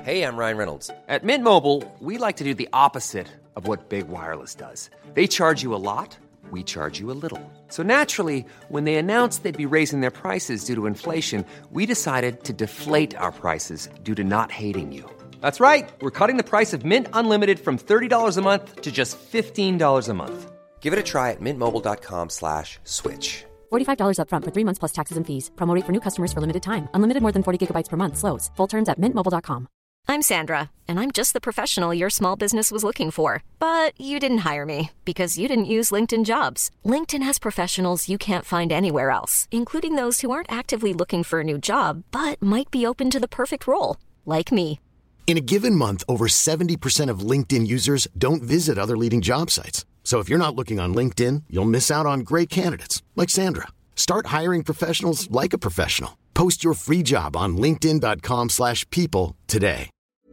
Hey, I'm Ryan Reynolds. At Mint Mobile, we like to do the opposite of what Big Wireless does. They charge you a lot, we charge you a little. So naturally, when they announced they'd be raising their prices due to inflation, we decided to deflate our prices due to not hating you. That's right. We're cutting the price of Mint Unlimited from $30 a month to just $15 a month. Give it a try at mintmobile.com/switch. $45 up front for 3 months plus taxes and fees. Promo rate for new customers for limited time. Unlimited more than 40 gigabytes per month slows. Full terms at mintmobile.com. I'm Sandra, and I'm just the professional your small business was looking for. But you didn't hire me because you didn't use LinkedIn Jobs. LinkedIn has professionals you can't find anywhere else, including those who aren't actively looking for a new job, but might be open to the perfect role, like me. In a given month, over 70% of LinkedIn users don't visit other leading job sites. So if you're not looking on LinkedIn, you'll miss out on great candidates like Sandra. Start hiring professionals like a professional. Post your free job on linkedin.com/people today.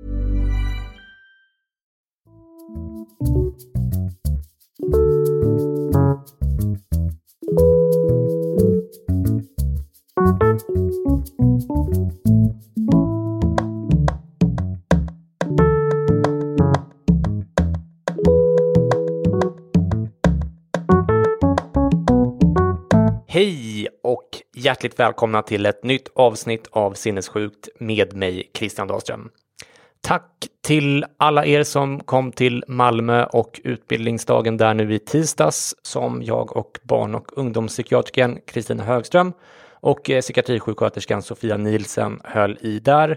Hej och hjärtligt välkomna till ett nytt avsnitt av Sinnessjukt med mig, Christian Dahlström. Tack till alla er som kom till Malmö och utbildningsdagen där nu i tisdags som jag och barn- och ungdomspsykiatrikern Kristina Högström och psykiatrisjuksköterskan Sofia Nielsen höll i där.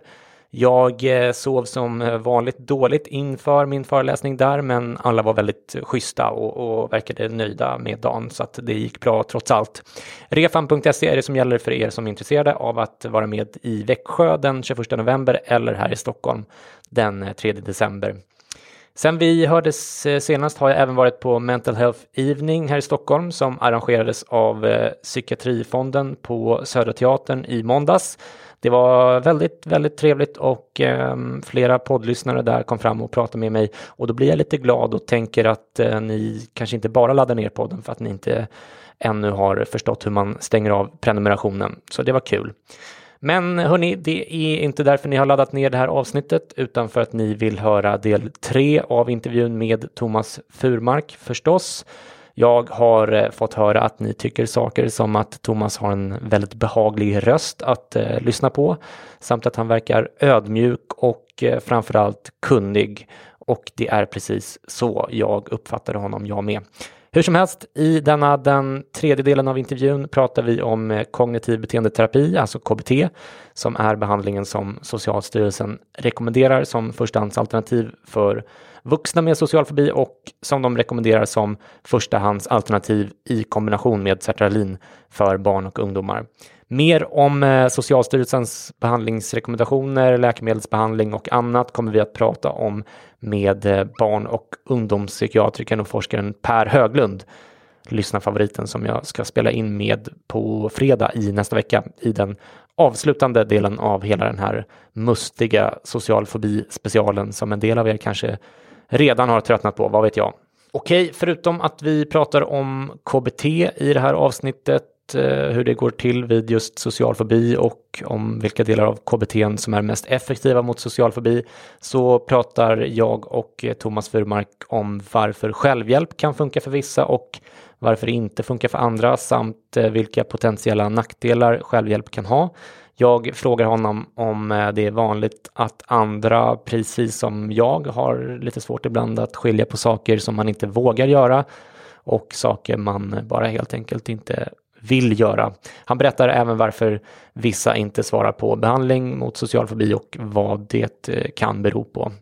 Jag sov som vanligt dåligt inför min föreläsning där, men alla var väldigt schyssta och verkade nöjda med dagen, så att det gick bra trots allt. Refan.se är det som gäller för er som är intresserade av att vara med i Växjö den 21 november eller här i Stockholm den 3 december. Sen vi hördes senast har jag även varit på Mental Health Evening här i Stockholm som arrangerades av Psykiatrifonden på Södra Teatern i måndags. Det var väldigt, väldigt trevligt och flera poddlyssnare där kom fram och pratade med mig. Och då blir jag lite glad och tänker att ni kanske inte bara laddar ner podden för att ni inte ännu har förstått hur man stänger av prenumerationen. Så det var kul. Men hörni, det är inte därför ni har laddat ner det här avsnittet utan för att ni vill höra del 3 av intervjun med Thomas Furmark förstås. Jag har fått höra att ni tycker saker som att Thomas har en väldigt behaglig röst att lyssna på samt att han verkar ödmjuk och framförallt kunnig, och det är precis så jag uppfattade honom, jag med. Hur som helst, i den tredje delen av intervjun pratar vi om kognitiv beteendeterapi, alltså KBT, som är behandlingen som Socialstyrelsen rekommenderar som förstahandsalternativ för vuxna med social fobi och som de rekommenderar som förstahandsalternativ i kombination med sertralin för barn och ungdomar. Mer om Socialstyrelsens behandlingsrekommendationer, läkemedelsbehandling och annat kommer vi att prata om med barn- och ungdomspsykiatrikern och forskaren Per Höglund, lyssnarfavoriten som jag ska spela in med på fredag i nästa vecka i den avslutande delen av hela den här mustiga social fobi-specialen som en del av er kanske redan har tröttnat på, vad vet jag. Okej, förutom att vi pratar om KBT i det här avsnittet, hur det går till vid just social fobi och om vilka delar av KBT som är mest effektiva mot social fobi, så pratar jag och Thomas Furmark om varför självhjälp kan funka för vissa och varför det inte funkar för andra samt vilka potentiella nackdelar självhjälp kan ha. Jag frågar honom om det är vanligt att andra, precis som jag, har lite svårt ibland att skilja på saker som man inte vågar göra och saker man bara helt enkelt inte vill göra. Han berättar även varför vissa inte svarar på behandling mot social fobi och vad det kan bero på.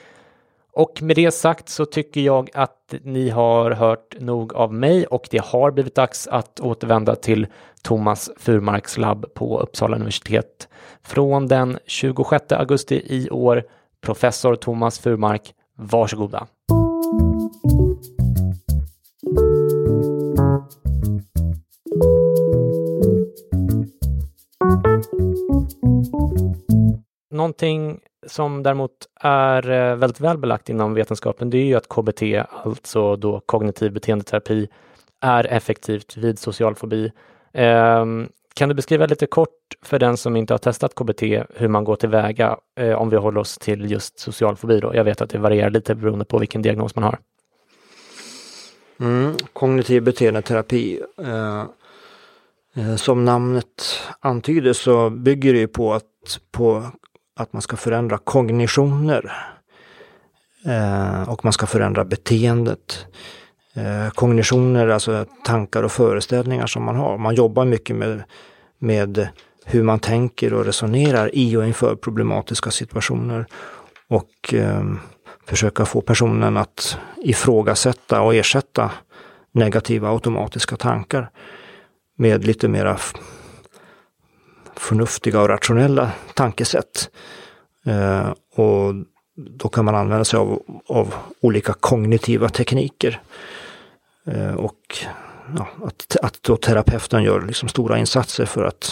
Och med det sagt så tycker jag att ni har hört nog av mig och det har blivit dags att återvända till Thomas Furmarks labb på Uppsala universitet. Från den 26 augusti i år, professor Thomas Furmark, varsågoda. Någonting som däremot är väldigt välbelagt inom vetenskapen, det är ju att KBT, alltså då kognitiv beteendeterapi, är effektivt vid social fobi. Kan du beskriva lite kort för den som inte har testat KBT hur man går tillväga om vi håller oss till just social fobi då? Jag vet att det varierar lite beroende på vilken diagnos man har. Kognitiv beteendeterapi. Som namnet antyder så bygger det på att man ska förändra kognitioner och man ska förändra beteendet. Kognitioner, alltså tankar och föreställningar som man har. Man jobbar mycket med hur man tänker och resonerar i och inför problematiska situationer och försöka få personen att ifrågasätta och ersätta negativa automatiska tankar med lite mera förnuftiga och rationella tankesätt. Och då kan man använda sig av olika kognitiva tekniker. Och att då terapeuten gör liksom stora insatser för att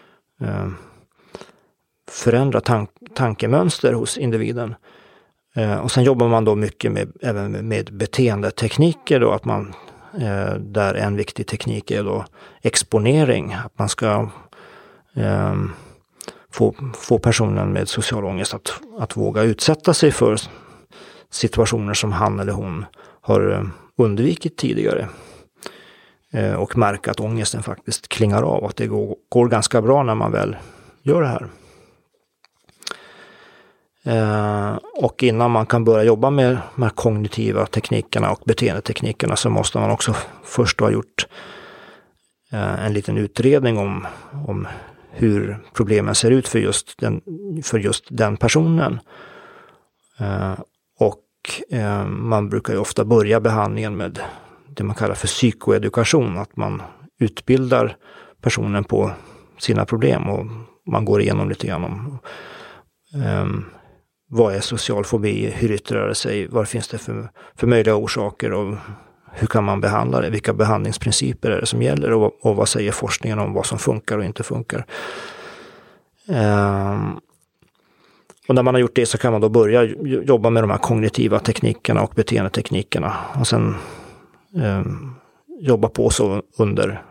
förändra tankemönster hos individen. Och sen jobbar man då mycket även med beteendetekniker då, att man där en viktig teknik är då exponering, att man ska få personen med social ångest att våga utsätta sig för situationer som han eller hon har undvikit tidigare och märka att ångesten faktiskt klingar av, att det går ganska bra när man väl gör det här. Och innan man kan börja jobba med de här kognitiva teknikerna och beteendeteknikerna så måste man också först ha gjort en liten utredning om hur problemen ser ut för just den personen. Och man brukar ju ofta börja behandlingen med det man kallar för psykoedukation, att man utbildar personen på sina problem och man går igenom lite grann om vad är social fobi, hur yttrar det sig, vad finns det för möjliga orsaker och hur kan man behandla det, vilka behandlingsprinciper är det som gäller och vad säger forskningen om vad som funkar och inte funkar. Och när man har gjort det så kan man då börja jobba med de här kognitiva teknikerna och beteendeteknikerna och sen jobba på så under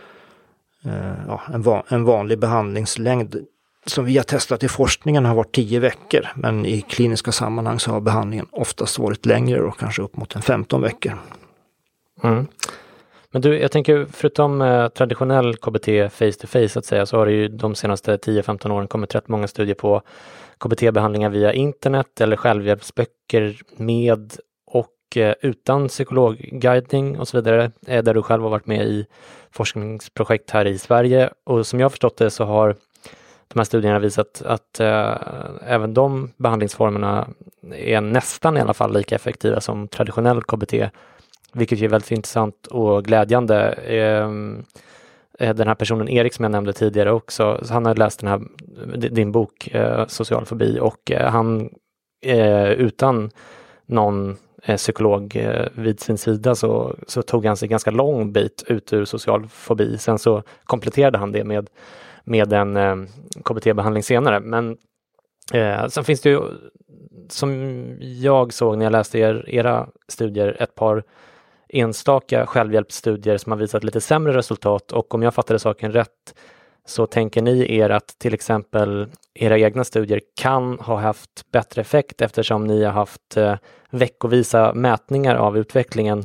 en vanlig behandlingslängd som vi har testat i forskningen har varit 10 veckor, men i kliniska sammanhang så har behandlingen oftast varit längre och kanske upp mot 15 veckor. Mm. Men du, jag tänker förutom traditionell KBT face-to-face att säga, så har det ju de senaste 10-15 åren kommit rätt många studier på KBT-behandlingar via internet eller självhjälpsböcker med och utan psykologguidning och så vidare, där du själv har varit med i forskningsprojekt här i Sverige. Och som jag har förstått det så har de här studierna visat att även de behandlingsformerna är nästan i alla fall lika effektiva som traditionell KBT, vilket är väldigt intressant och glädjande. Den här personen Erik som jag nämnde tidigare också, han har läst din bok Social fobi och han utan någon psykolog vid sin sida så tog han sig ganska lång bit ut ur social fobi. Sen så kompletterade han det med en KBT-behandling senare. Men sen finns det ju, som jag såg när jag läste era studier, ett par enstaka självhjälpsstudier som har visat lite sämre resultat, och om jag fattade saken rätt så tänker ni er att till exempel era egna studier kan ha haft bättre effekt eftersom ni har haft veckovisa mätningar av utvecklingen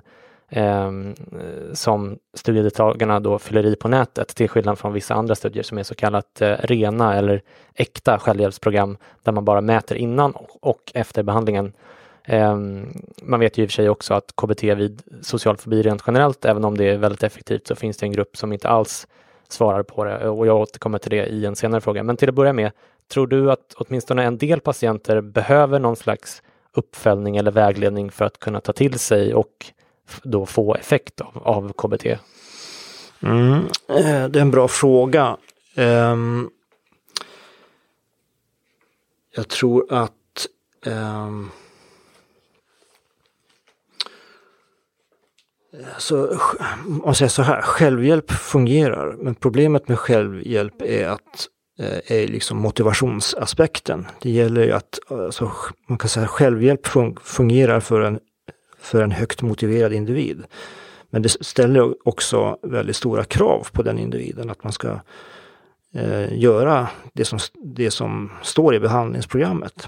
som studiedeltagarna då fyller i på nätet, till skillnad från vissa andra studier som är så kallat rena eller äkta självhjälpsprogram där man bara mäter innan och efter behandlingen. Man vet ju i och för sig också att KBT vid social fobi rent generellt, även om det är väldigt effektivt, så finns det en grupp som inte alls svarar på det, och jag återkommer till det i en senare fråga. Men till att börja med, tror du att åtminstone en del patienter behöver någon slags uppföljning eller vägledning för att kunna ta till sig och då få effekt av KBT? Det är en bra fråga. Jag tror att man säger så här, självhjälp fungerar, men problemet med självhjälp är liksom motivationsaspekten. Det gäller ju att man kan säga självhjälp fungerar för en högt motiverad individ. Men det ställer också väldigt stora krav på den individen att man ska göra det som står i behandlingsprogrammet.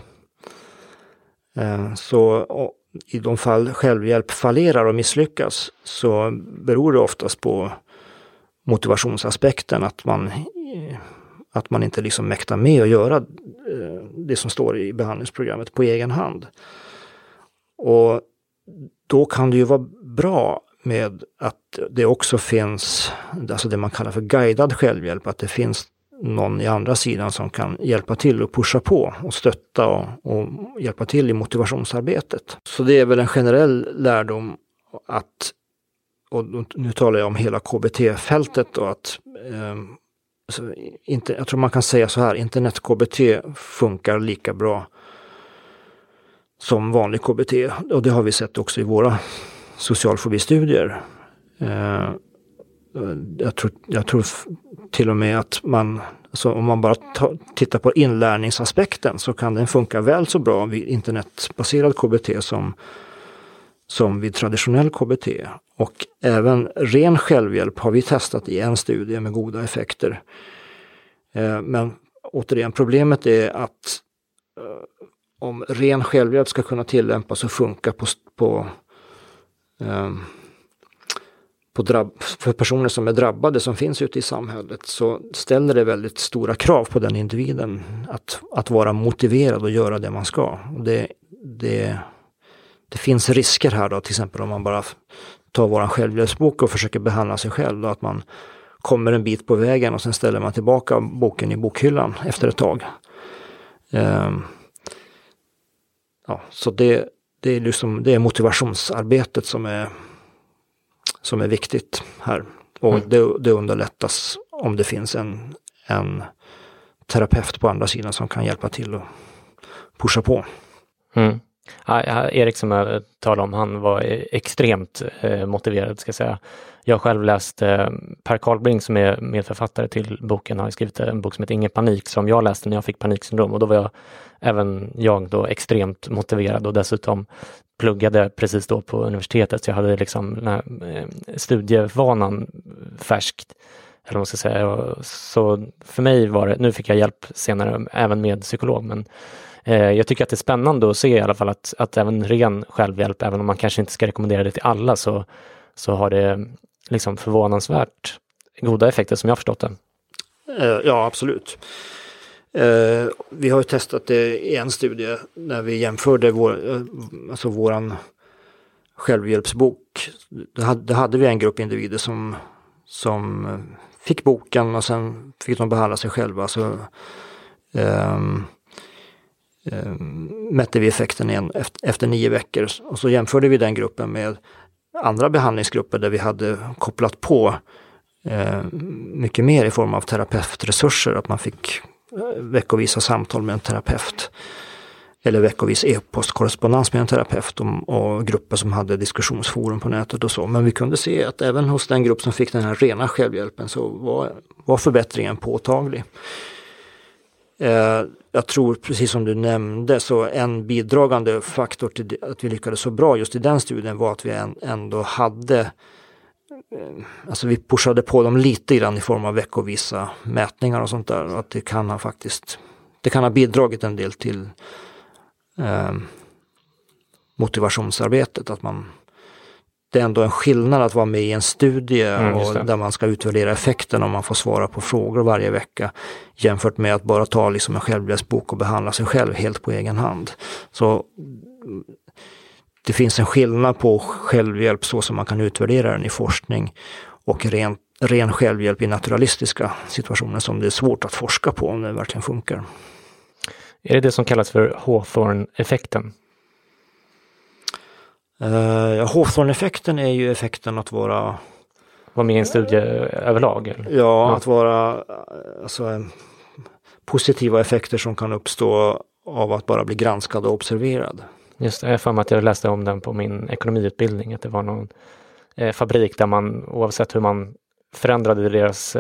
Så i de fall självhjälp fallerar och misslyckas så beror det oftast på motivationsaspekten, att man inte liksom mäktar med att göra det som står i behandlingsprogrammet på egen hand. Och då kan det ju vara bra med att det också finns, alltså det man kallar för guidad självhjälp, att det finns någon i andra sidan som kan hjälpa till och pusha på och stötta och hjälpa till i motivationsarbetet. Så det är väl en generell lärdom att, och nu talar jag om hela KBT-fältet då, att jag tror man kan säga så här, internet-KBT funkar lika bra som vanlig KBT, och det har vi sett också i våra socialfobistudier. Jag tror till och med att om man bara tittar på inlärningsaspekten så kan den funka väl så bra vid internetbaserad KBT som vid traditionell KBT. Och även ren självhjälp har vi testat i en studie med goda effekter. Men återigen, problemet är att om ren självhjälp ska kunna tillämpas och funka för personer som är drabbade som finns ute i samhället, så ställer det väldigt stora krav på den individen att vara motiverad och göra det man ska. Och det finns risker här då, till exempel om man bara tar våran självhjälpsbok och försöker behandla sig själv, då, att man kommer en bit på vägen och sen ställer man tillbaka boken i bokhyllan efter ett tag. Så det är motivationsarbetet som är viktigt här. Och det underlättas om det finns en terapeut på andra sidan som kan hjälpa till och pusha på. Mm. Ja, Erik som jag talade om, han var extremt motiverad, ska jag säga. Jag har själv läst Per Karlbring, som är medförfattare till boken, har skrivit en bok som heter Ingen panik, som jag läste när jag fick paniksyndrom, och då var jag då extremt motiverad och dessutom pluggade precis då på universitetet, så jag hade liksom den här studievanan färskt, eller vad man ska säga. Så för mig var det, nu fick jag hjälp senare även med psykolog, men jag tycker att det är spännande att se i alla fall att även ren självhjälp, även om man kanske inte ska rekommendera det till alla, så har det liksom förvånansvärt goda effekter som jag har förstått det. Ja, absolut. Vi har ju testat det i en studie när vi jämförde våran självhjälpsbok. Då hade vi en grupp individer som fick boken och sen fick de behandla sig själva. Så mätte vi effekten igen efter 9 veckor, och så jämförde vi den gruppen med andra behandlingsgrupper där vi hade kopplat på mycket mer i form av terapeutresurser, att man fick veckovisa samtal med en terapeut eller veckovis e-postkorrespondens med en terapeut, och grupper som hade diskussionsforum på nätet och så. Men vi kunde se att även hos den grupp som fick den här rena självhjälpen så var förbättringen påtaglig. Jag tror, precis som du nämnde, så en bidragande faktor till att vi lyckades så bra just i den studien var att vi ändå hade, alltså vi pushade på dem lite grann i form av veckovisa mätningar och sånt där, och att det kan ha bidragit en del till motivationsarbetet, att det är ändå en skillnad att vara med i en studie där man ska utvärdera effekten om man får svara på frågor varje vecka, jämfört med att bara ta liksom en självhjälpsbok och behandla sig själv helt på egen hand. Så det finns en skillnad på självhjälp så som man kan utvärdera den i forskning, och ren självhjälp i naturalistiska situationer som det är svårt att forska på om det verkligen funkar. Är det som kallas för Hawthorne-effekten? Hawthorne-effekten är ju effekten att vara med i en studie överlag? Eller? Ja, att vara positiva effekter som kan uppstå av att bara bli granskad och observerad. Just det, jag får mig att jag läste om den på min ekonomiutbildning, att det var någon fabrik där man, oavsett hur man förändrade deras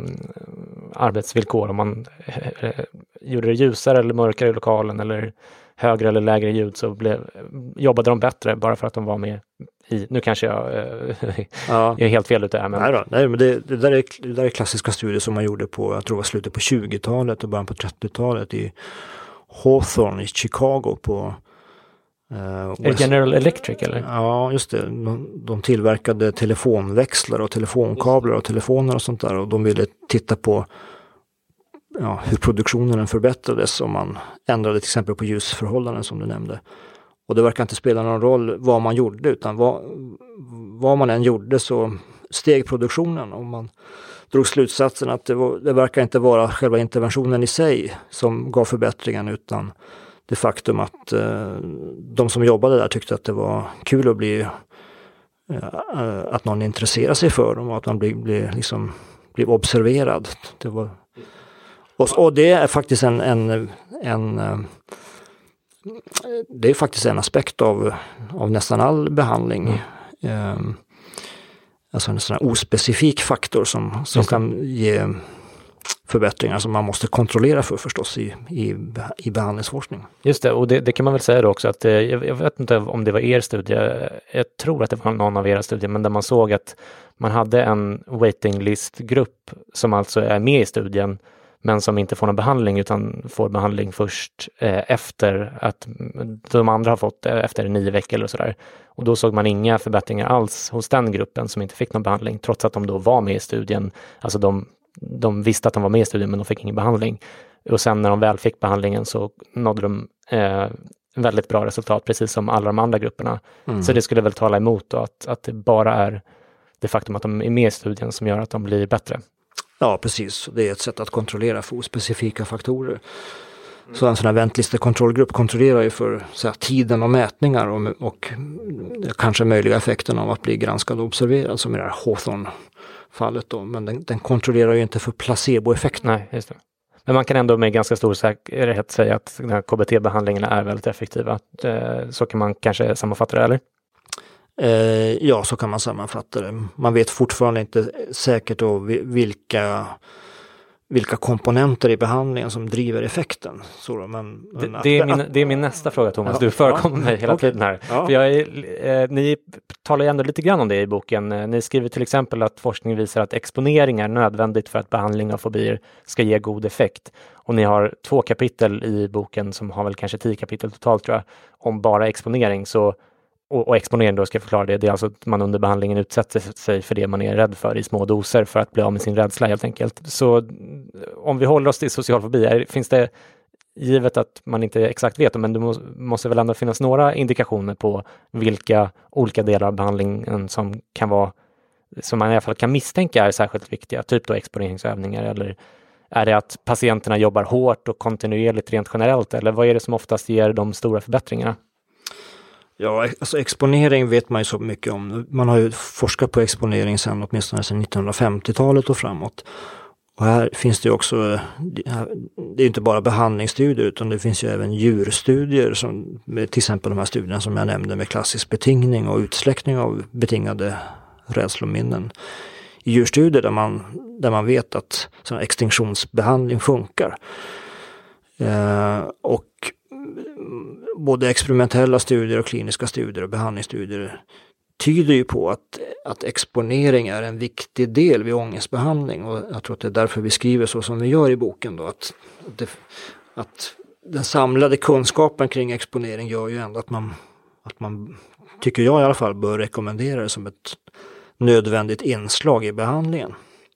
arbetsvillkor, om man gjorde det ljusare eller mörkare i lokalen eller högre eller lägre ljud så jobbade de bättre bara för att de var med i, nu kanske jag är helt fel ute här. Men... Nej, men det där är klassiska studier som man gjorde på, jag tror det var slutet på 20-talet och början på 30-talet i Hawthorne i Chicago på General Electric eller? Ja, just det. De tillverkade telefonväxlar och telefonkablar och telefoner och sånt där, och de ville titta på hur produktionen förbättrades om man ändrade till exempel på ljusförhållanden som du nämnde. Och det verkar inte spela någon roll vad man gjorde, utan vad man än gjorde så steg produktionen, och man drog slutsatsen att det verkar inte vara själva interventionen i sig som gav förbättringen, utan det faktum att de som jobbade där tyckte att det var kul att att någon intresserar sig för dem och att man blir observerad. Och det är faktiskt det är faktiskt en aspekt av nästan all behandling. Alltså en sån här ospecifik faktor som kan ge förbättringar som man måste kontrollera för förstås i behandlingsforskning. Just det, och det kan man väl säga då också att jag vet inte om det var er studie, jag tror att det var någon av era studier, men där man såg att man hade en waiting list-grupp som alltså är med i studien men som inte får någon behandling utan får behandling först efter att de andra har fått efter 9 veckor eller sådär. Och då såg man inga förbättringar alls hos den gruppen som inte fick någon behandling, trots att de då var med i studien. Alltså de visste att de var med i studien men de fick ingen behandling. Och sen när de väl fick behandlingen så nådde de väldigt bra resultat, precis som alla de andra grupperna. Så det skulle väl tala emot då att det bara är det faktum att de är med i studien som gör att de blir bättre. Ja, precis. Det är ett sätt att kontrollera för specifika faktorer. Så en sån här väntlistekontrollgrupp kontrollerar ju för tiden och mätningar och kanske möjliga effekten av att bli granskad och observerad, som i det här Hawthorne-fallet då. Men den kontrollerar ju inte för placeboeffekten. Nej, just det. Men man kan ändå med ganska stor säkerhet säga att den här KBT-behandlingarna är väldigt effektiva. Så kan man kanske sammanfatta det, eller? Ja, så kan man sammanfatta det. Man vet fortfarande inte säkert då vilka komponenter i behandlingen som driver effekten. Det är min nästa fråga, Thomas. Du förekommer mig hela tiden här. Ja. För ni talar ju ändå lite grann om det i boken. Ni skriver till exempel att forskning visar att exponering är nödvändigt för att behandling av fobier ska ge god effekt. Och ni har 2 kapitel i boken som har väl kanske 10 kapitel totalt, tror jag, om bara exponering. Och exponering då, ska jag förklara det är alltså att man under behandlingen utsätter sig för det man är rädd för i små doser för att bli av med sin rädsla helt enkelt. Så om vi håller oss till social fobi, finns det, givet att man inte exakt vet, men det måste väl ändå finnas några indikationer på vilka olika delar av behandlingen som man i alla fall kan misstänka är särskilt viktiga, typ då exponeringsövningar, eller är det att patienterna jobbar hårt och kontinuerligt rent generellt, eller vad är det som oftast ger de stora förbättringarna? Ja, alltså exponering vet man ju så mycket om. Man har ju forskat på exponering åtminstone sedan 1950-talet och framåt. Och här finns det ju också, det är inte bara behandlingsstudier utan det finns ju även djurstudier, som till exempel de här studierna som jag nämnde med klassisk betingning och utsläckning av betingade rädslominnen. I djurstudier där man vet att sån extinktionsbehandling funkar. Och både experimentella studier och kliniska studier och behandlingsstudier tyder ju på att exponering är en viktig del vid ångestbehandling, och jag tror att det är därför vi skriver så som vi gör i boken då, att den samlade kunskapen kring exponering gör ju ändå att man tycker jag i alla fall bör rekommendera det som ett nödvändigt inslag i behandlingen.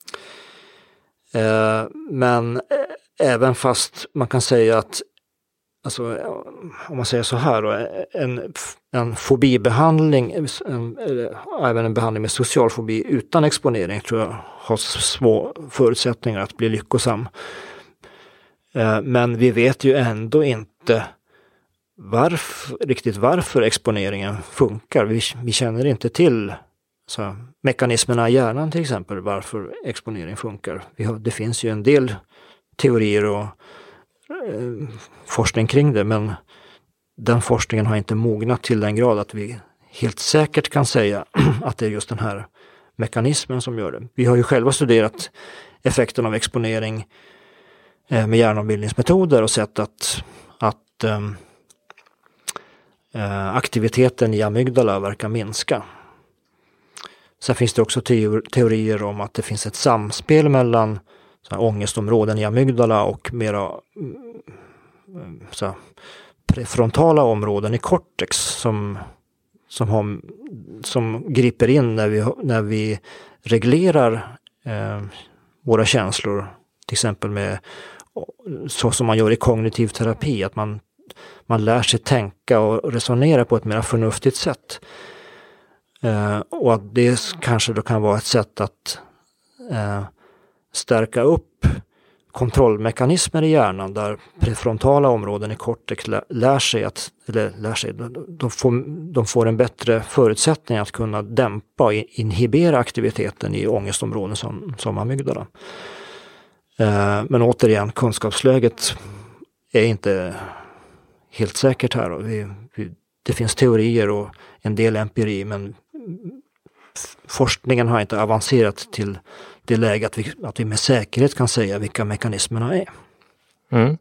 Men även fast man kan säga att, alltså, om man säger så här då, en fobibehandling, även en behandling med social fobi utan exponering, tror jag har små förutsättningar att bli lyckosam. Men vi vet ju ändå inte riktigt varför exponeringen funkar. Vi känner inte till mekanismerna i hjärnan till exempel, varför exponering funkar. Det finns ju en del teorier och forskning kring det, men den forskningen har inte mognat till den grad att vi helt säkert kan säga att det är just den här mekanismen som gör det. Vi har ju själva studerat effekten av exponering med hjärnombildningsmetoder och sett att aktiviteten i amygdala verkar minska. Sen finns det också teorier om att det finns ett samspel mellan ångestområden i amygdala och mera prefrontala områden i cortex som griper in när vi reglerar våra känslor, till exempel med så som man gör i kognitiv terapi, att man lär sig tänka och resonera på ett mer förnuftigt sätt. Och att det kanske då kan vara ett sätt att stärka upp kontrollmekanismer i hjärnan där prefrontala områden i cortex de får en bättre förutsättning att kunna dämpa och inhibera aktiviteten i ångestområden som amygdala. Men återigen, kunskapsläget är inte helt säkert här. Det finns teorier och en del empiri, men forskningen har inte avancerat till det läge att vi med säkerhet kan säga vilka mekanismerna är. Mm.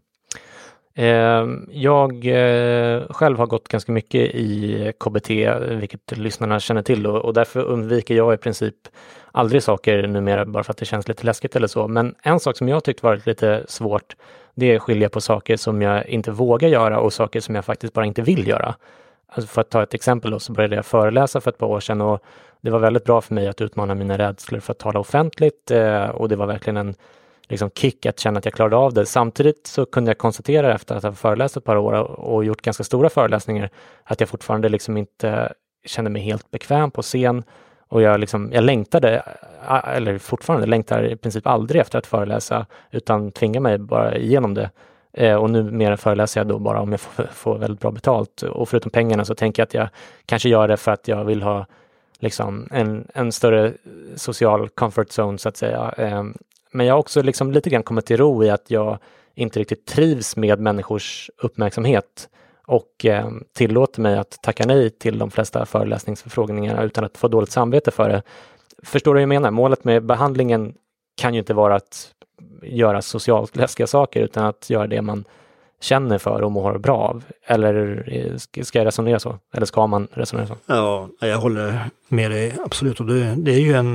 Jag själv har gått ganska mycket i KBT, vilket lyssnarna känner till, och därför undviker jag i princip aldrig saker numera bara för att det känns lite läskigt eller så. Men en sak som jag tyckt varit lite svårt, det är att skilja på saker som jag inte vågar göra och saker som jag faktiskt bara inte vill göra. Alltså för att ta ett exempel då, så började jag föreläsa för ett par år sedan och det var väldigt bra för mig att utmana mina rädslor för att tala offentligt, och det var verkligen en kick att känna att jag klarade av det. Samtidigt så kunde jag konstatera efter att ha föreläst ett par år och gjort ganska stora föreläsningar att jag fortfarande inte kände mig helt bekväm på scen, och jag längtade, eller fortfarande längtar i princip aldrig efter att föreläsa, utan tvingar mig bara igenom det. Och nu mer föreläser jag då bara om jag får väldigt bra betalt, och förutom pengarna så tänker jag att jag kanske gör det för att jag vill ha en större social comfort zone så att säga. Men jag har också lite grann kommit till ro i att jag inte riktigt trivs med människors uppmärksamhet och tillåter mig att tacka nej till de flesta föreläsningsförfrågningarna utan att få dåligt samvete för det. Förstår du vad jag menar? Målet med behandlingen kan ju inte vara att göra socialt läskiga saker, utan att göra det man känner för och mår bra av. Eller ska jag resonera så? Eller ska man resonera så? Ja, jag håller med dig absolut. Och det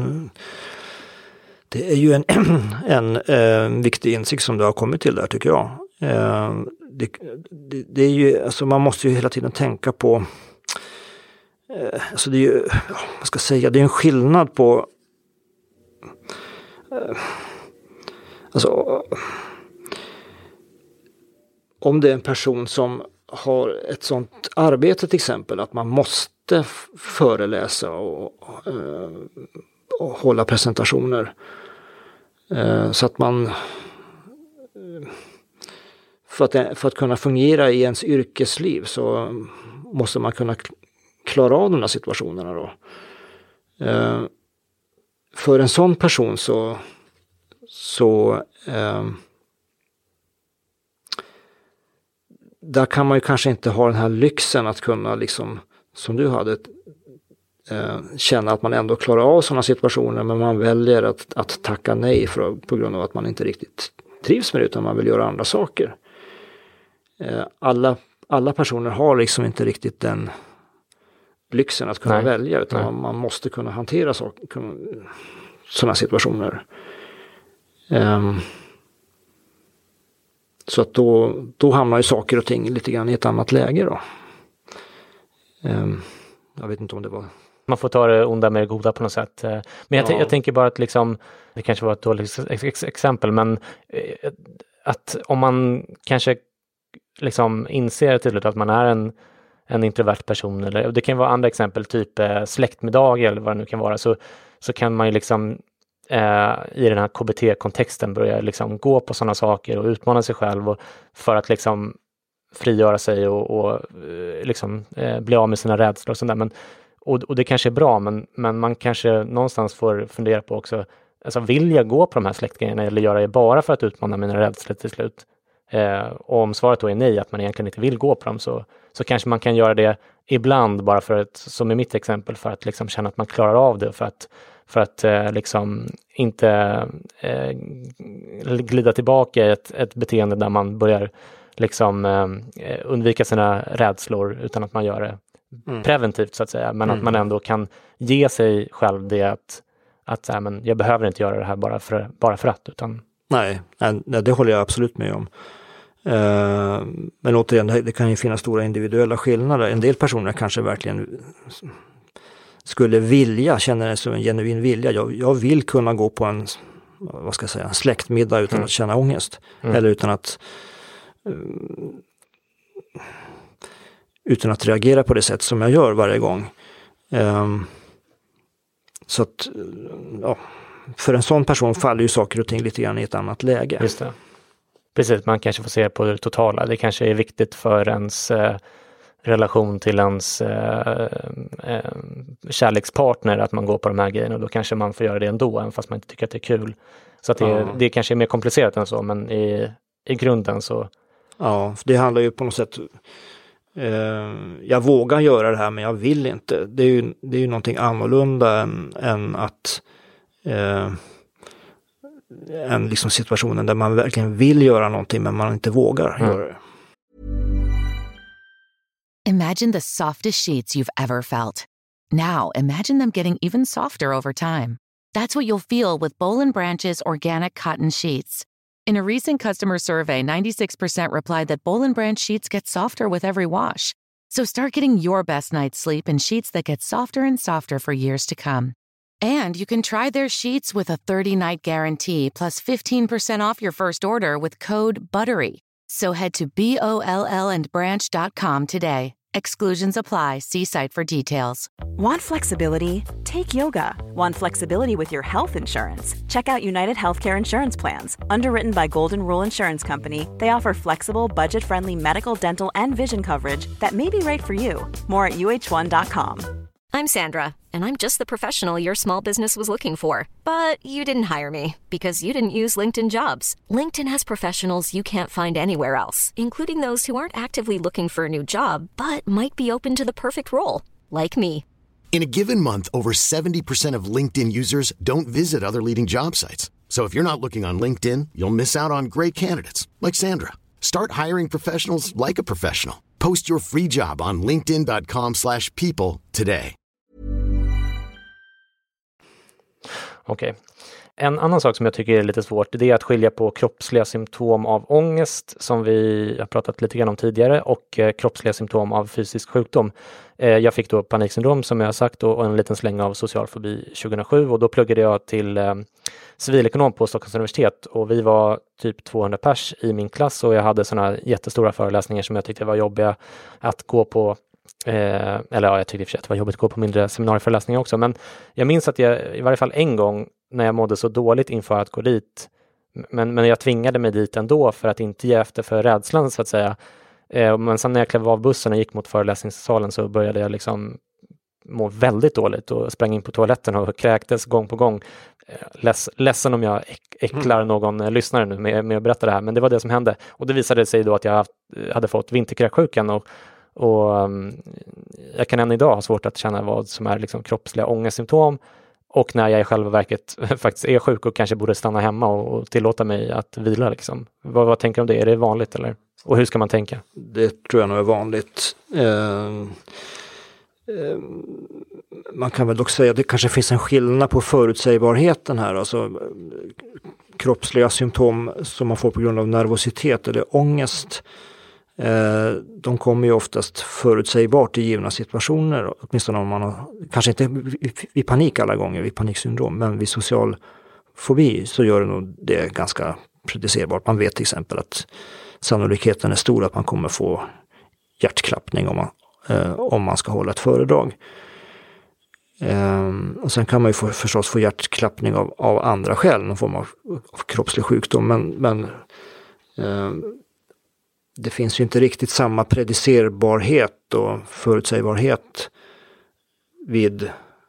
är ju en viktig insikt som du har kommit till där, tycker jag. Det är ju, alltså man måste ju hela tiden tänka på, alltså det är ju, vad ska jag säga, det är en skillnad på alltså om det är en person som har ett sånt arbete till exempel att man måste föreläsa och hålla presentationer, så att man för att kunna fungera i ens yrkesliv så måste man kunna klara av de här situationerna då. För en sån person så där kan man ju kanske inte ha den här lyxen att kunna som du hade känna att man ändå klarar av sådana situationer, men man väljer att tacka nej på grund av att man inte riktigt trivs med det, utan man vill göra andra saker. Alla personer har inte riktigt den lyxen att kunna välja, utan man måste kunna hantera sådana situationer. Så att då hamnar ju saker och ting lite grann i ett annat läge då. Jag vet inte om det var... Man får ta det onda med det goda på något sätt. Men jag tänker bara att det kanske var ett dåligt exempel, men att om man kanske inser tydligt att man är en introvert person, eller det kan vara andra exempel, typ släktmiddag eller vad det nu kan vara, så kan man ju i den här KBT-kontexten börja gå på sådana saker och utmana sig själv och för att frigöra sig och bli av med sina rädslor och sånt där. Och det kanske är bra, men man kanske någonstans får fundera på också, alltså, vill jag gå på de här släktgrejerna eller göra det bara för att utmana mina rädslor till slut? Och om svaret då är nej, att man egentligen inte vill gå på dem, så kanske man kan göra det ibland bara för att, som i mitt exempel, för att känna att man klarar av det, för att inte glida tillbaka i ett beteende där man börjar liksom undvika sina rädslor utan att man gör det preventivt så att säga, men att man ändå kan ge sig själv det att så här, men jag behöver inte göra det här bara för att, utan... Nej, det håller jag absolut med om. Men återigen, det kan ju finnas stora individuella skillnader. En del personer kanske verkligen skulle vilja, känner det som en genuin vilja. Jag vill kunna gå på en släktmiddag utan att känna ångest. Eller utan att reagera på det sätt som jag gör varje gång. Så att, ja, för en sån person faller ju saker och ting lite grann i ett annat läge. Just det. Precis, man kanske får se på det totala. Det kanske är viktigt för ens relation till ens kärlekspartner att man går på de här grejerna, och då kanske man får göra det ändå, även fast man inte tycker att det är kul. Så att det kanske är mer komplicerat än så, men i grunden så... Ja, det handlar ju på något sätt... jag vågar göra det här, men jag vill inte. Det är ju någonting annorlunda än att... än liksom situationen där man verkligen vill göra någonting, men man inte vågar göra det. Imagine the softest sheets you've ever felt. Now, imagine them getting even softer over time. That's what you'll feel with Boll & Branch's organic cotton sheets. In a recent customer survey, 96% replied that Boll & Branch sheets get softer with every wash. So start getting your best night's sleep in sheets that get softer and softer for years to come. And you can try their sheets with a 30-night guarantee plus 15% off your first order with code BUTTERY. So head to BOLLandbranch.com today. Exclusions apply. See site for details. Want flexibility? Take yoga. Want flexibility with your health insurance? Check out United Healthcare Insurance Plans. Underwritten by Golden Rule Insurance Company, they offer flexible, budget-friendly medical, dental, and vision coverage that may be right for you. More at UH1.com. I'm Sandra, and I'm just the professional your small business was looking for. But you didn't hire me because you didn't use LinkedIn Jobs. LinkedIn has professionals you can't find anywhere else, including those who aren't actively looking for a new job, but might be open to the perfect role, like me. In a given month, over 70% of LinkedIn users don't visit other leading job sites. So if you're not looking on LinkedIn, you'll miss out on great candidates like Sandra. Start hiring professionals like a professional. Post your free job on linkedin.com/people today. Okej. En annan sak som jag tycker är lite svårt, det är att skilja på kroppsliga symptom av ångest, som vi har pratat lite grann om tidigare, och kroppsliga symptom av fysisk sjukdom. Jag fick då paniksyndrom, som jag har sagt, och en liten släng av social fobi 2007, och då pluggade jag till civilekonom på Stockholms universitet, och vi var typ 200 pers i min klass, och jag hade sådana jättestora föreläsningar som jag tyckte var jobbiga att gå på. Jag tyckte i och för sig att det var jobbigt att gå på mindre seminarieföreläsningar också, men jag minns att jag i varje fall en gång när jag mådde så dåligt inför att gå dit, men jag tvingade mig dit ändå för att inte ge efter för rädslan, så att säga. Men sen när jag klev av bussen och gick mot föreläsningssalen så började jag liksom må väldigt dåligt och sprang in på toaletten och kräktes gång på gång. Ledsen om jag äcklar någon lyssnare nu med att berätta det här, men det var det som hände. Och det visade sig då att jag hade fått vinterkräksjukan, och jag kan än idag ha svårt att känna vad som är liksom kroppsliga ångestsymptom, och när jag i själva verket faktiskt är sjuk och kanske borde stanna hemma och tillåta mig att vila. Liksom. Vad tänker du om det? Är det vanligt, eller? Och hur ska man tänka? Det tror jag nog är vanligt. Man kan väl dock säga att det kanske finns en skillnad på förutsägbarheten här. Alltså kroppsliga symptom som man får på grund av nervositet eller ångest, de kommer ju oftast förutsägbart i givna situationer, åtminstone om man har, kanske inte vid panik alla gånger, vid paniksyndrom, men vid social fobi så gör det nog det ganska predicerbart. Man vet till exempel att sannolikheten är stor att man kommer få hjärtklappning om man ska hålla ett föredrag. Och sen kan man ju förstås få hjärtklappning av andra skäl, någon form av kroppslig sjukdom, men det finns ju inte riktigt samma predicerbarhet och förutsägbarhet vid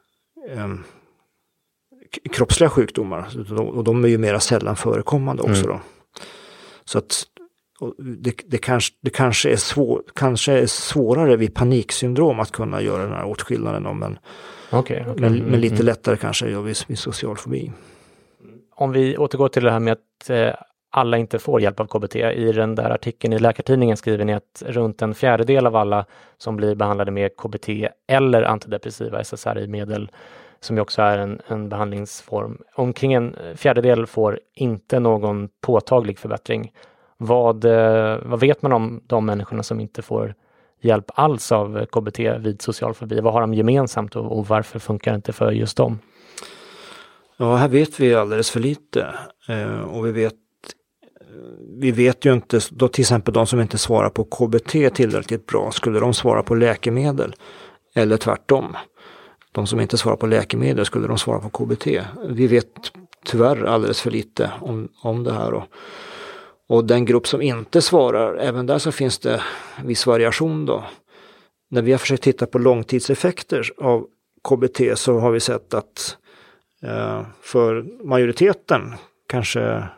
kroppsliga sjukdomar, och de är ju mera sällan förekommande också då. Så att det kanske är svårare vid paniksyndrom att kunna göra den här åtskillnaden, men lite lättare kanske vid social fobi. Om vi återgår till det här med att alla inte får hjälp av KBT. I den där artikeln i Läkartidningen skriver ni att runt 1/4 av alla som blir behandlade med KBT eller antidepressiva SSRI-medel, som ju också är en behandlingsform, omkring 1/4 får inte någon påtaglig förbättring. Vad vet man om de människorna som inte får hjälp alls av KBT vid social fobi? Vad har de gemensamt och varför funkar det inte för just dem? Ja, här vet vi alldeles för lite. Och vi vet ju inte, då till exempel de som inte svarar på KBT tillräckligt bra, skulle de svara på läkemedel? Eller tvärtom. De som inte svarar på läkemedel, skulle de svara på KBT? Vi vet tyvärr alldeles för lite om det här. Och den grupp som inte svarar, även där så finns det viss variation då. När vi har försökt titta på långtidseffekter av KBT så har vi sett att för majoriteten, kanske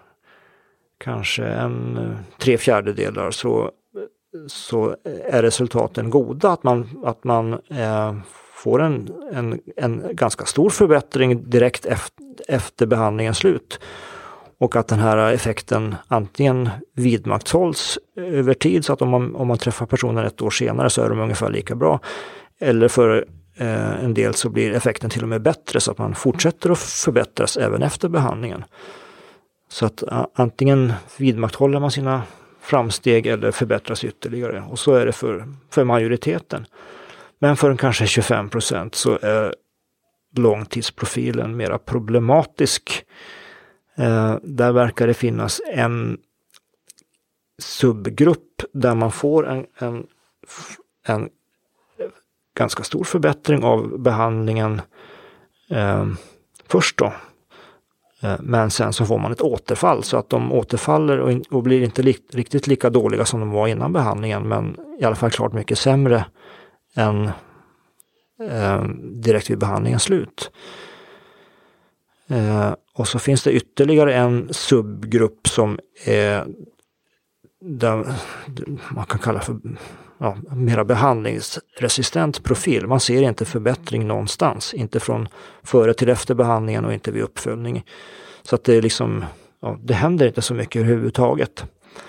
3/4 så är resultaten goda. Att man får en ganska stor förbättring direkt efter behandlingens slut. Och att den här effekten antingen vidmakthålls över tid, så att om man träffar personen 1 år senare så är de ungefär lika bra. Eller för en del så blir effekten till och med bättre, så att man fortsätter att förbättras även efter behandlingen. Så att antingen vidmakthåller man sina framsteg eller förbättras ytterligare. Och så är det för majoriteten. Men för kanske 25% så är långtidsprofilen mera problematisk. Där verkar det finnas en subgrupp där man får en ganska stor förbättring av behandlingen först då. Men sen så får man ett återfall, så att de återfaller och blir inte riktigt lika dåliga som de var innan behandlingen, men i alla fall klart mycket sämre än direkt vid behandlingens slut. Och så finns det ytterligare en subgrupp som är där man kan kalla för mera behandlingsresistent profil. Man ser inte förbättring någonstans, inte från före till efter behandlingen och inte vid uppföljning. Så att det är liksom, det händer inte så mycket överhuvudtaget.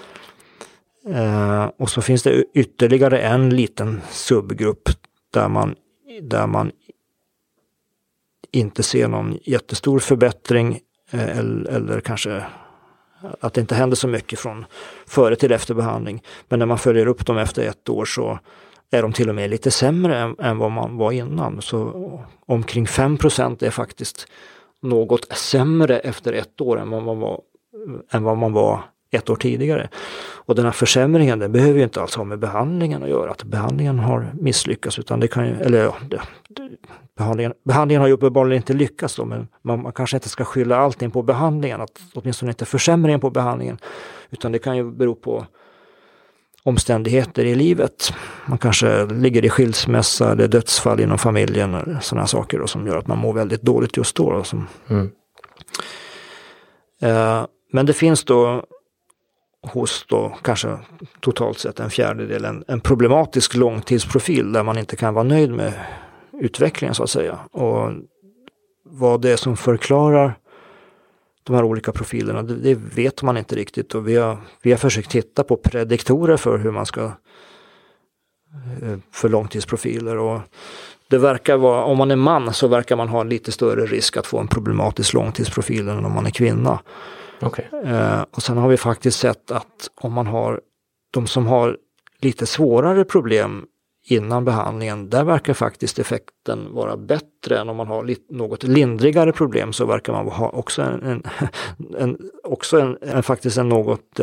Och så finns det ytterligare en liten subgrupp där man inte ser någon jättestor förbättring eller kanske att det inte händer så mycket från före till efter behandling. Men när man följer upp dem efter 1 år så är de till och med lite sämre än vad man var innan. Så omkring 5% är faktiskt något sämre efter 1 år än vad man var 1 år tidigare. Och den här försämringen, det behöver ju inte alls ha med behandlingen att göra. Att behandlingen har misslyckats, utan det kan ju, behandlingen har ju uppenbarligen inte lyckats då, men man kanske inte ska skylla allting på behandlingen, att åtminstone inte försämringen på behandlingen, utan det kan ju bero på omständigheter i livet. Man kanske ligger i skilsmässa eller dödsfall inom familjen eller sådana saker då, som gör att man mår väldigt dåligt just då. Men det finns då hos då kanske totalt sett 1/4 en problematisk långtidsprofil där man inte kan vara nöjd med utvecklingen så att säga. Och vad det är som förklarar de här olika profilerna, det vet man inte riktigt. Och vi har försökt titta på prediktorer för hur man ska för långtidsprofiler, och det verkar vara, om man är man så verkar man ha en lite större risk att få en problematisk långtidsprofil än om man är kvinna. Okay. Och sen har vi faktiskt sett att om man har de som har lite svårare problem innan behandlingen, där verkar faktiskt effekten vara bättre än om man har något lindrigare problem, så verkar man ha också faktiskt en något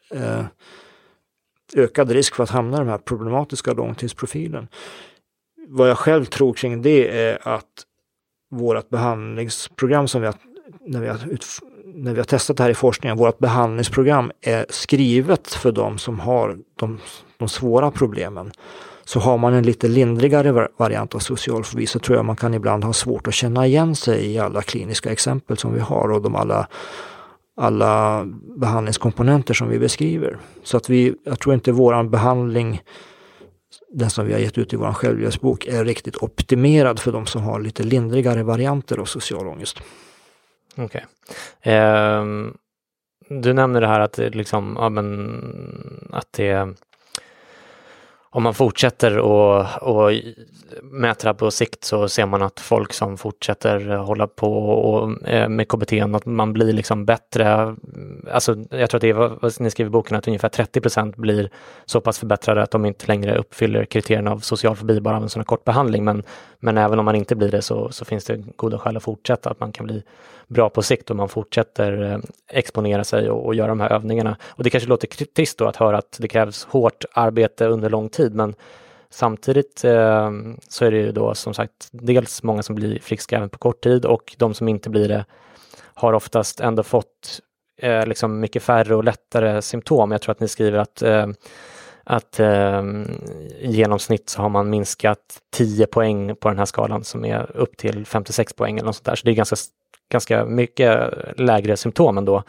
ökad risk för att hamna i den här problematiska långtidsprofilen. Vad jag själv tror kring det är att vårt behandlingsprogram som när vi har testat det här i forskningen, vårt behandlingsprogram är skrivet för de som har de svåra problemen. Så har man en lite lindrigare variant av social fobi, så tror jag man kan ibland ha svårt att känna igen sig i alla kliniska exempel som vi har och alla behandlingskomponenter som vi beskriver. Så att jag tror inte våran behandling, den som vi har gett ut i vår självhjälpsbok, är riktigt optimerad för de som har lite lindrigare varianter av social ångest. Okej. du nämner det här att det liksom, att det, om man fortsätter och mäta på sikt, så ser man att folk som fortsätter hålla på och med KBT, att man blir liksom bättre. Alltså, jag tror att det är vad ni skriver i boken, att ungefär 30% blir så pass förbättrade att de inte längre uppfyller kriterierna av social fobi bara av en sån här kort behandling. Men även om man inte blir det så finns det goda skäl att fortsätta, att man kan bli bra på sikt om man fortsätter exponera sig och göra de här övningarna. Och det kanske låter trist då att höra att det krävs hårt arbete under lång tid, men samtidigt så är det ju då som sagt dels många som blir friska även på kort tid, och de som inte blir det har oftast ändå fått liksom mycket färre och lättare symptom. Jag tror att ni skriver att i genomsnitt så har man minskat 10 poäng på den här skalan, som är upp till 56 poäng eller något sånt där. Så det är ganska mycket lägre symptom ändå.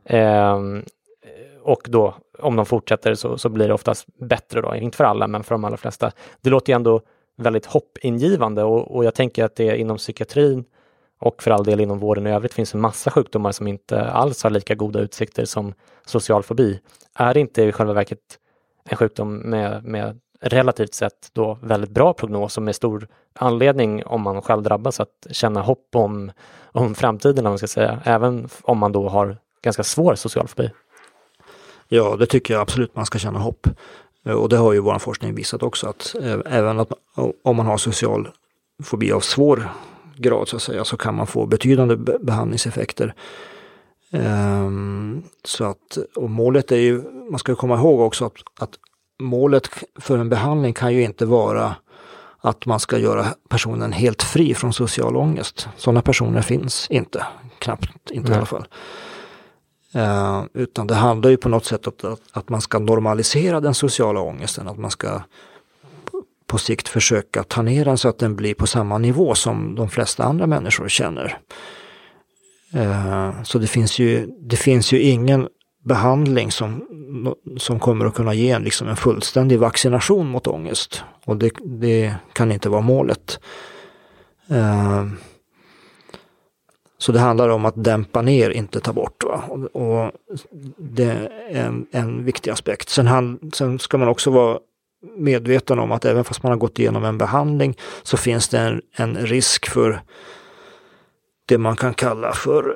Och då, om de fortsätter så blir det oftast bättre då. Inte för alla, men för de allra flesta. Det låter ju ändå väldigt hoppingivande, och jag tänker att det inom psykiatrin och för all del inom vården i övrigt finns en massa sjukdomar som inte alls har lika goda utsikter som social fobi. Är det inte i själva verket en sjukdom med relativt sett då väldigt bra prognos, och med stor anledning om man själv drabbas att känna hopp om framtiden, om man ska säga, även om man då har ganska svår social fobi? Ja, det tycker jag absolut man ska känna hopp. Och det har ju vår forskning visat också, att även om man har social fobi av svår grad så att säga, så kan man få betydande behandlingseffekter. Så att, och målet är ju, man ska komma ihåg också att målet för en behandling kan ju inte vara att man ska göra personen helt fri från social ångest. Sådana personer finns inte, knappt inte i alla fall. Utan det handlar ju på något sätt om att man ska normalisera den sociala ångesten, att man ska på sikt försöka ta ner den så att den blir på samma nivå som de flesta andra människor känner. Så det finns ju ingen behandling som kommer att kunna ge en fullständig vaccination mot ångest, och det kan inte vara målet. Så det handlar om att dämpa ner, inte ta bort. Va? Och det är en viktig aspekt. Sen ska man också vara medveten om att även fast man har gått igenom en behandling så finns det en risk för det man kan kalla för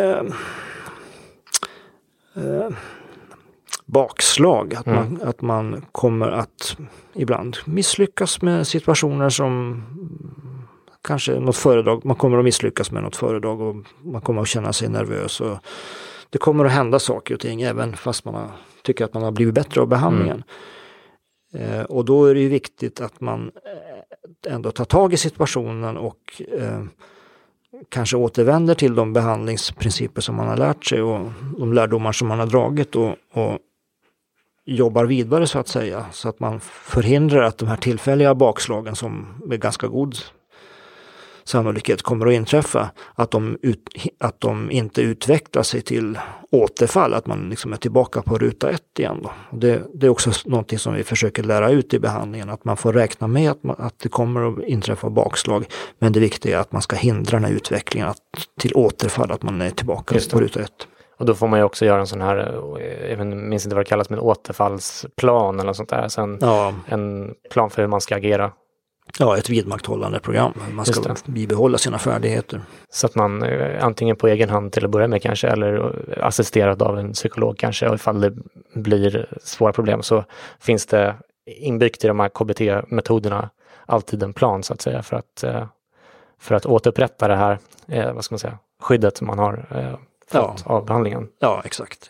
bakslag. Att man kommer att ibland misslyckas med situationer som kanske något föredrag, man kommer att misslyckas med något föredrag och man kommer att känna sig nervös, och det kommer att hända saker och ting även fast man tycker att man har blivit bättre av behandlingen. Och då är det ju viktigt att man ändå tar tag i situationen och kanske återvänder till de behandlingsprinciper som man har lärt sig och de lärdomar som man har dragit, och jobbar vidare så att säga, så att man förhindrar att de här tillfälliga bakslagen som med ganska god sannolikhet kommer att inträffa, att de inte utvecklar sig till återfall, att man liksom är tillbaka på ruta 1 igen då. Och det är också någonting som vi försöker lära ut i behandlingen, att man får räkna med att det kommer att inträffa bakslag, men det viktiga är att man ska hindra den här utvecklingen till återfall, att man är tillbaka på ruta 1. Och då får man ju också göra en sån här, jag minns inte vad det kallas, men en återfallsplan eller sånt där. Sen en plan för hur man ska agera. Ja, ett vidmakthållande program. Man ska bibehålla sina färdigheter. Så att man antingen på egen hand till att börja med kanske, eller assisterad av en psykolog kanske, och ifall det blir svåra problem så finns det inbyggt i de här KBT-metoderna alltid en plan så att säga för att återupprätta det här, vad ska man säga, skyddet som man har fått av behandlingen. Ja, exakt.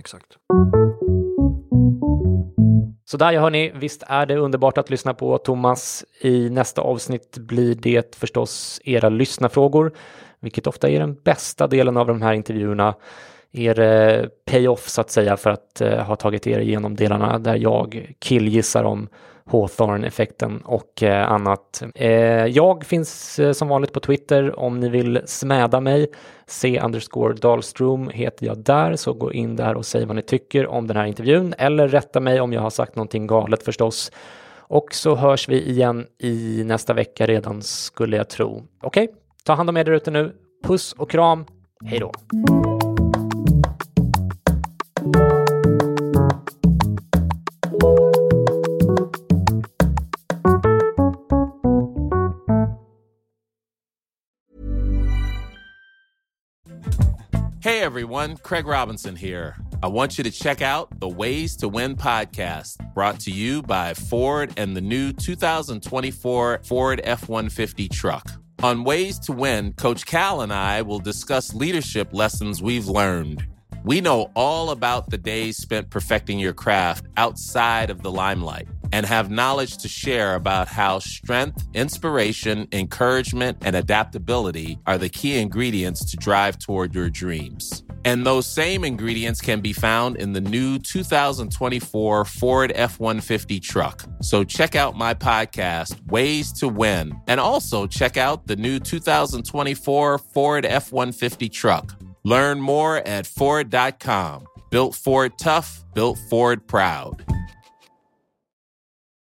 Så där hör ni, visst är det underbart att lyssna på Thomas. I nästa avsnitt blir det förstås era lyssnarfrågor, vilket ofta är den bästa delen av de här intervjuerna. Er payoff så att säga för att ha tagit er igenom delarna där jag killgissar om Hawthorne-effekten och annat. Jag finns som vanligt på Twitter om ni vill smäda mig. C_Dahlström heter jag där, så gå in där och säg vad ni tycker om den här intervjun, eller rätta mig om jag har sagt någonting galet förstås. Och så hörs vi igen i nästa vecka redan, skulle jag tro. Okej, ta hand om er där ute nu. Puss och kram. Hej då. Hey everyone, Craig Robinson here. I want you to check out the Ways to Win podcast, brought to you by Ford and the new 2024 Ford F-150 truck. On Ways to Win, Coach Cal and I will discuss leadership lessons we've learned. We know all about the days spent perfecting your craft outside of the limelight and have knowledge to share about how strength, inspiration, encouragement, and adaptability are the key ingredients to drive toward your dreams. And those same ingredients can be found in the new 2024 Ford F-150 truck. So check out my podcast, Ways to Win, and also check out the new 2024 Ford F-150 truck. Learn more at Ford.com. Built Ford tough, built Ford proud.